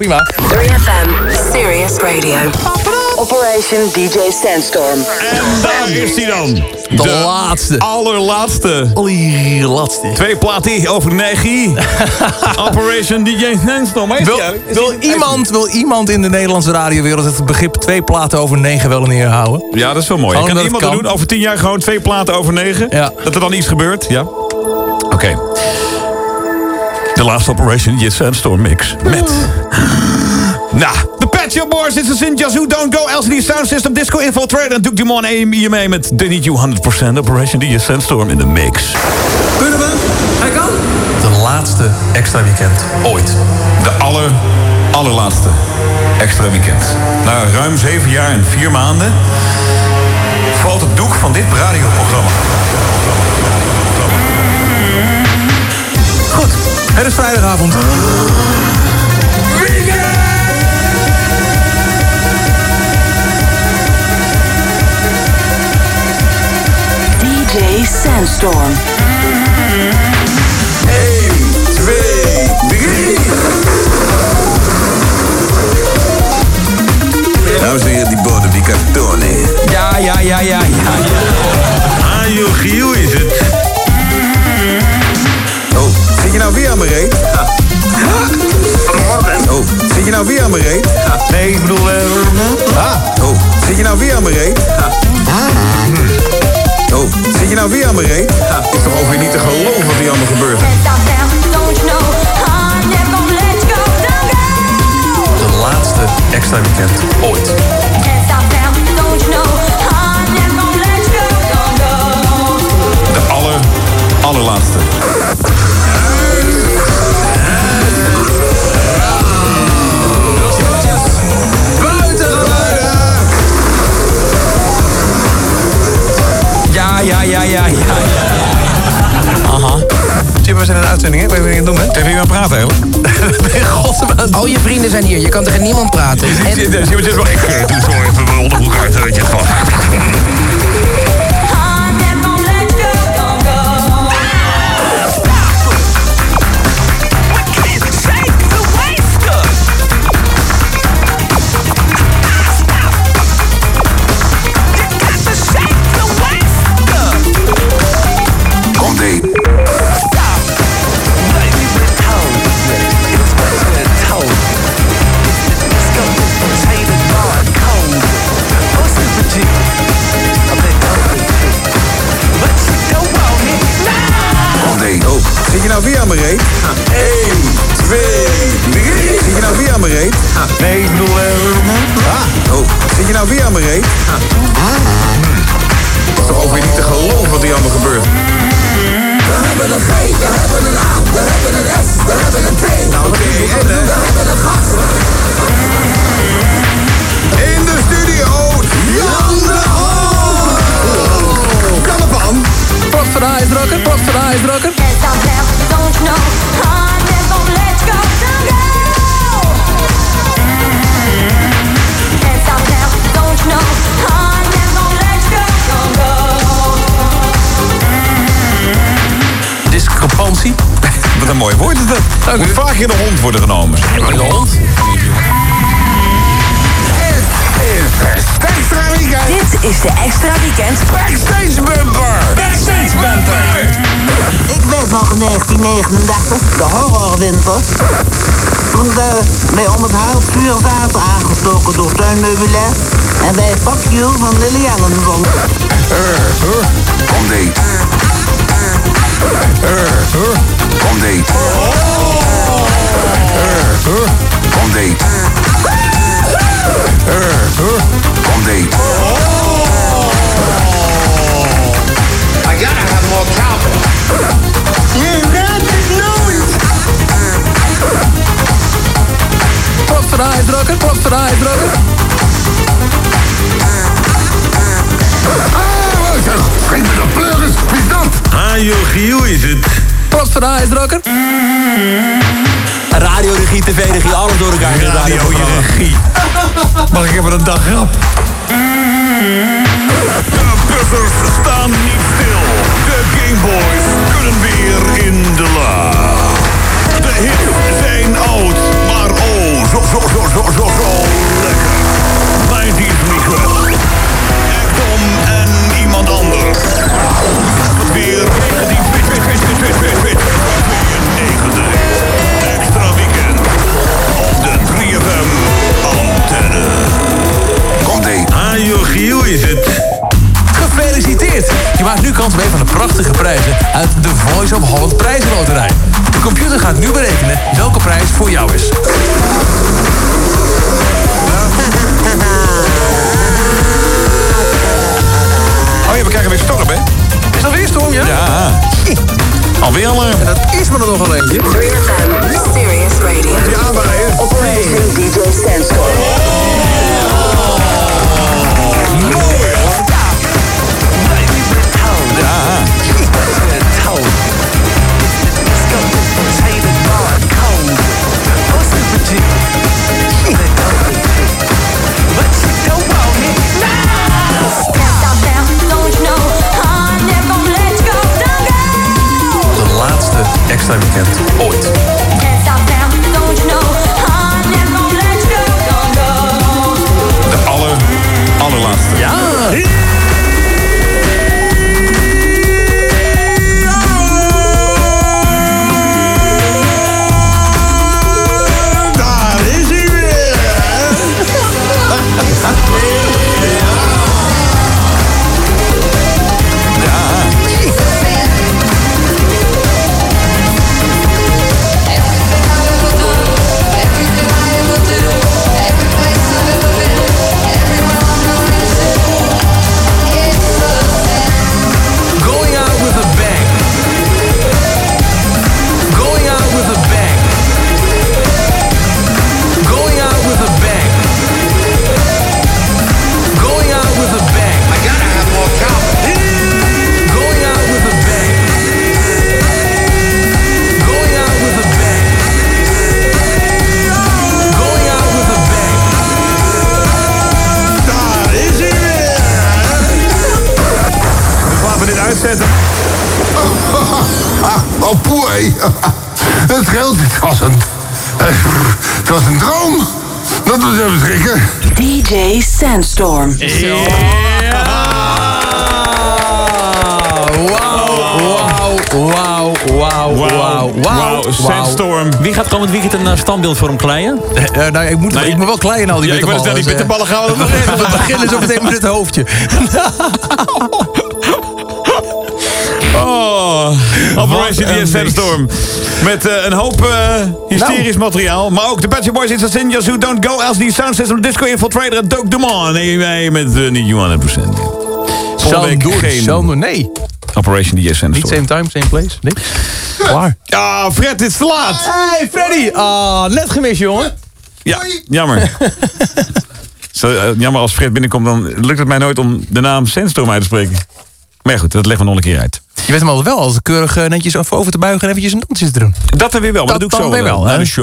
prima. 3FM, Sirius Radio. Operation DJ Sandstorm. En daar is hij dan. De laatste. Allerlaatste. Laatste. 2 platen over 9. Operation DJ Sandstorm. Wil iemand in de Nederlandse radiowereld het begrip 2 platen over 9 wel neerhouden? Ja, dat is wel mooi. Gewoon Kan dat iemand het dat doen? Over 10 jaar gewoon 2 platen over 9? Ja. Dat er dan iets gebeurt? Ja. Oké. De laatste Operation DJ Sandstorm mix. Met... The Pet Shop Boys, It's a Sin, Yazoo, Don't Go, LCD Sound System, Disco Infiltrator en Duke Dumont EMA met They Need You 100%, Operation DJ Sandstorm in de mix. Kunnen we? Hij kan? De laatste extra weekend ooit. De allerlaatste extra weekend. Na ruim 7 jaar en 4 maanden valt het doek van dit radioprogramma. Goed, het is vrijdagavond. DJ Sandstorm. 1, 2, 3. Dames en heren, die bodem, die kartonnen. Ja. Ah, joh, Giel is het. Oh, zit je nou weer aan mijn reet? Oh, zit je nou weer aan mijn reet? Nee, ik bedoel... Oh, zit je nou weer aan mijn reet? Oh, zit je nou weer aan mijn reet? Is toch ook weer niet te geloven wat hier allemaal gebeurt? De laatste extra weekend ooit. De allerlaatste. Ja. Aha. Jim, we zijn in een uitzending, hè? Wat ben je aan het doen, hè? Tegen wie aan het praten, eigenlijk? Godsnaam. Al je vrienden zijn hier, je kan tegen niemand praten. Ik doe zo even mijn onderbroek uit, weet je het gewoon. Zit je nou weer aan mijn reet? 1, 2, 3. Zit je nou weer aan mijn reet? Nee, ik bedoel... Oh, zit je nou weer aan mijn reet? Is toch ook weer niet te geloven wat hier allemaal gebeurt? We hebben een G, we hebben een A, we hebben een S, we hebben een T. Nou, oké, en we hebben een gast. In de studio, Jan de Hoog. Kan het van? Props voor de ijsdrokker, props voor de ijsdrokker. Discrepantie. Wat een mooi woord is dat. Moet vaak in de hond worden genomen. In de hond? Extra weekend. Dit is de extra weekend Backstage bumper. Backstage Bumper. Ik weet nog in 1939, de horrorwinter. Toen wij om het halfuur zaten aangestoken door Teun Meubilet. En wij Fuck You van Lily Allen zongen. Kom date. Kom date. Kom date. Kom date. I gotta have more cowbell. Je raadt het nooit. Props voor de ijsdrokker, props voor de ijsdrokker. Geen de pleuris, wie is dat? Ah joh, Giel is het. Props voor de ijsdrokker. Radioregie, tv-regie, alles door elkaar. Radioregie. Mag ik even een dag grap? De buzzers staan niet stil. De Gameboys kunnen weer in de la. De hits zijn oud, maar oh, zo Voice of Holland prijzenloterij. De computer gaat nu berekenen welke prijs voor jou is. Oh ja, we krijgen weer storm, hè? Is dat weer storm, ja? Ja. Alweer al. En dat is me er nog wel eentje. 3FM, Sirius Radio. Die aanwaaien. Operation DJ Sandstorm. De laatste extra weekend ooit. De allerlaatste. Ja! Daar is hij weer. Going out with a bang. Going out with a bang. Going out with a bang. Going out with a bang. I gotta have more confidence. Going out with a bang. Going out with a bang. Going out with a bang. Daar is hij weer. Dus laten we dit uitzetten. Oh, poei. Het geldt, het was een droom. Dat was even schrikken. DJ Sandstorm. Wauw. Sandstorm. Wie gaat komend weekend een standbeeld voor hem kleien? Nou, ik moet wel kleien al die Ja, ik wou bitterballen. zeggen, die bitterballen gaan we nog We beginnen zo meteen met het hoofdje. Oh, Operation Wat een DS Sandstorm. Met een hoop hysterisch materiaal. Maar ook de Pet Shop Boys, It's a Sin, Yazoo, Don't Go, LCD Sound System, Disco Infiltrator en Dope Demon. Nee, wij met niet 100%. Nee. Operation DS Sandstorm. Niet same time, same place. Nee. Klaar. Ah, Fred, dit is te laat. Hey, Freddy. Net gemist, jongen. Ja, jammer. Jammer als Fred binnenkomt, dan lukt het mij nooit om de naam Sandstorm uit te spreken. Maar ja, goed, dat leggen we nog een keer uit. Je weet hem altijd wel, als keurig netjes over te buigen en eventjes een dansje te doen. Dat dan weer wel, maar dat doe ik dan zo weer wel, na hè? de show.